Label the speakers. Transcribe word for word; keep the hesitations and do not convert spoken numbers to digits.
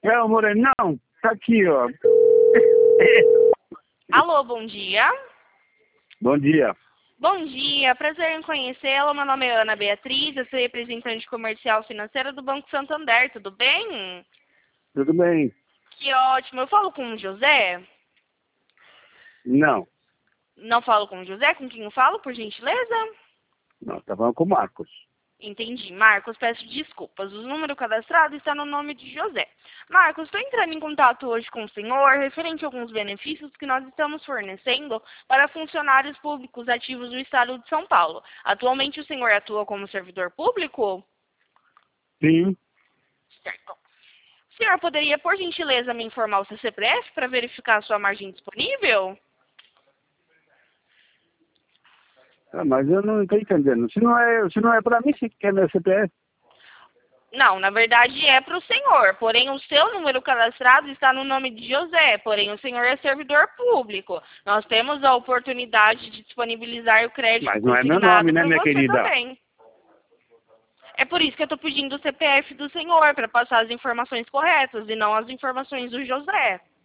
Speaker 1: É, o Morenão, tá aqui, ó.
Speaker 2: Alô, bom dia.
Speaker 1: Bom dia.
Speaker 2: Bom dia, prazer em conhecê-la. Meu nome é Ana Beatriz, eu sou representante comercial financeira do Banco Santander, tudo bem?
Speaker 1: Tudo bem?
Speaker 2: Que ótimo. Eu falo com o José?
Speaker 1: Não.
Speaker 2: Não falo com o José? Com quem eu falo, por gentileza?
Speaker 1: Não, tá falando com o Marcos.
Speaker 2: Entendi. Marcos, peço desculpas. O número cadastrado está no nome de José. Marcos, estou entrando em contato hoje com o senhor referente a alguns benefícios que nós estamos fornecendo para funcionários públicos ativos do Estado de São Paulo. Atualmente o senhor atua como servidor público?
Speaker 1: Sim.
Speaker 2: Certo. O senhor poderia, por gentileza, me informar o seu C P F para verificar a sua margem disponível?
Speaker 1: Ah, mas eu não tô entendendo. Se não é, se não é pra mim, se quer meu C P F.
Speaker 2: Não, na verdade é para o senhor, porém o seu número cadastrado está no nome de José, porém o senhor é servidor público. Nós temos a oportunidade de disponibilizar o crédito
Speaker 1: Mas não é meu
Speaker 2: consignado
Speaker 1: nome, né,
Speaker 2: para
Speaker 1: minha
Speaker 2: você
Speaker 1: querida?
Speaker 2: também. É por isso que eu estou pedindo o C P F do senhor, para passar as informações corretas e não as informações do José.